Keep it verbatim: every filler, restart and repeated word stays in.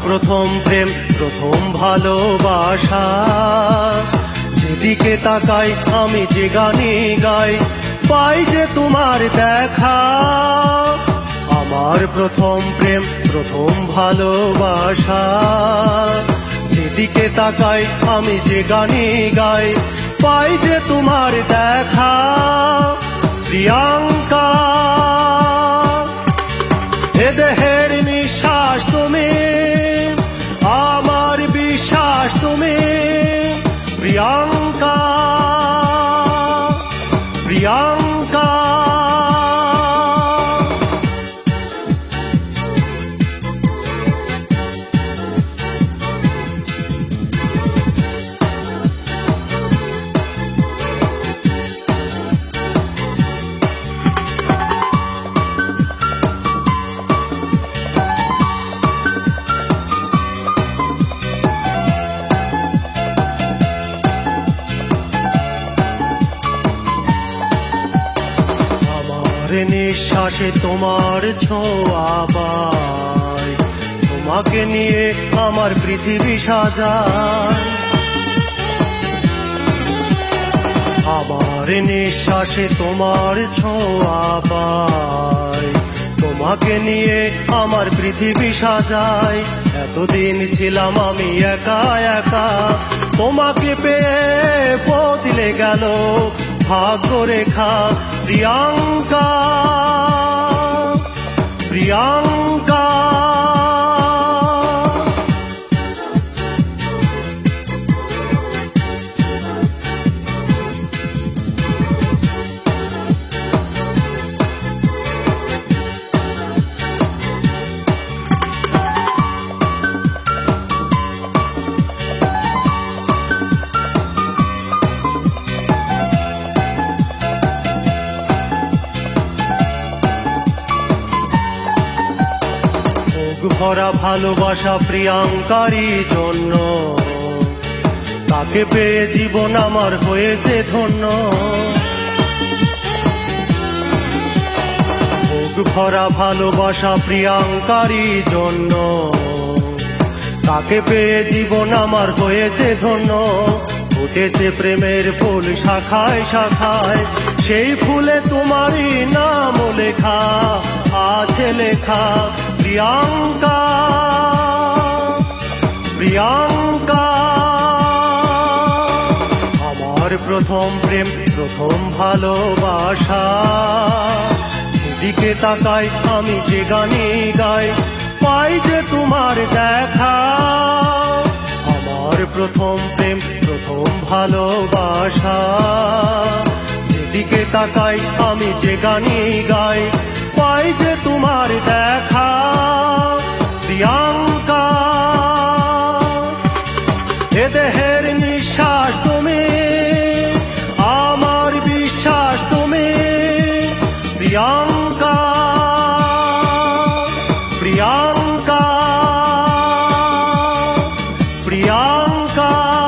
প্রথম প্রেম প্রথম ভালোবাসা, যেদিকে তাকাই আমি যে গানে গাই পাই যে তোমার দেখা। আমার প্রথম প্রেম প্রথম ভালোবাসা, যেদিকে তাকাই আমি যে গানে গাই পাই যে তোমার দেখা। প্রিয়াঙ্কা, এ দেহের নিঃশ্বাস তুমি, আমার বিশ্বাস তুমি। প্রিয়াঙ্কা, প্রিয়াঙ্কা, নিঃশ্বাসে তোমার ছোঁয়া পাই, তোমাকে নিয়ে আমার পৃথিবী সাজায়। আমার নিঃশ্বাসে তোমার ছোঁয়া পাই, তোমাকে নিয়ে আমার পৃথিবী সাজায়। এতদিন ছিলাম আমি একা একা, তোমাকে পেয়ে বদলে গেল ভাগ্য রেখা। প্রিয়াঙ্কা, প্রিয়াঙ্কা, ভরা ভালোবাসা প্রিয়াঙ্কারই জন্য, তাকে পেয়ে জীবন আমার হয়েছে ধন্য। ভরা ভালোবাসা প্রিয়াঙ্কারই জন্য, তাকে পেয়ে জীবন আমার হয়েছে ধন্য। ফুটেছে প্রেমের ফুল শাখায় শাখায়, সেই ফুলে তোমারই নাম লেখা আছে লেখা। প্রিয়াঙ্কা, প্রিয়াঙ্কা, আমার প্রথম প্রেম প্রথম ভালোবাসা, যেদিকে তাকাই আমি যে গানে গাই পাই যে তোমার দেখা। আমার প্রথম প্রেম প্রথম ভালোবাসা, যেদিকে তাকাই আমি যে গানে গাই পাই যে তোমার দেখা। প্রিয়াঙ্কা, এ দেহের নিঃশ্বাস তুমি, আমার বিশ্বাস তুমি। প্রিয়াঙ্কা, প্রিয়াঙ্কা, প্রিয়াঙ্কা।